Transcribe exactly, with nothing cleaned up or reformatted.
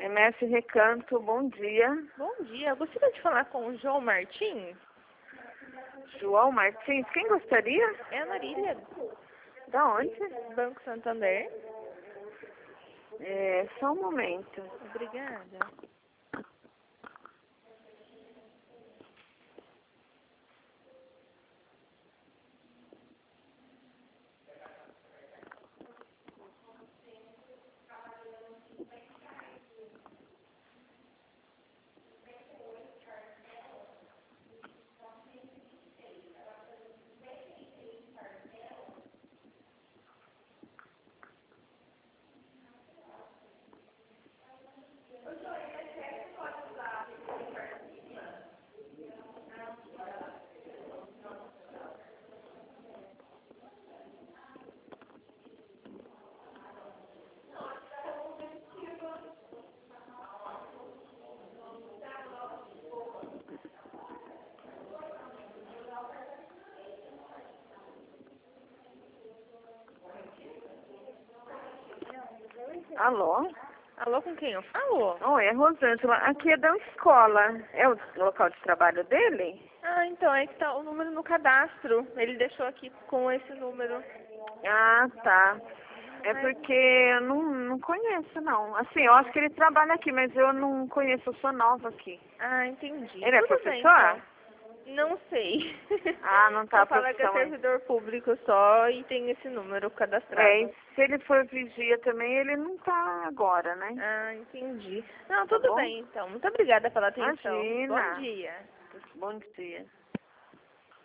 M S Recanto, bom dia. Bom dia, eu gostaria de falar com o João Martins. João Martins, quem gostaria? É a Marília, Da onde? Banco Santander. É, só um momento. Obrigada. Alô? Alô, com quem eu falo? Oi, é Rosângela. Aqui é da escola. É o local de trabalho dele? Ah, então, é que tá o número no cadastro. Ele deixou aqui com esse número. Ah, tá. É Mas- porque eu não, não conheço, não. Assim, eu acho que ele trabalha aqui, mas eu não conheço, eu sou nova aqui. Ah, entendi. Ele é Tudo bem, professor? então. Não sei. Ah, não tá Só a fala que é profissão aí. servidor público só e tem esse número cadastrado. É, e se ele for vigia também, ele não tá agora, né? Ah, entendi. Não, Tá tudo bom? bem, então. Muito obrigada pela atenção. Imagina. Bom dia. Bom dia.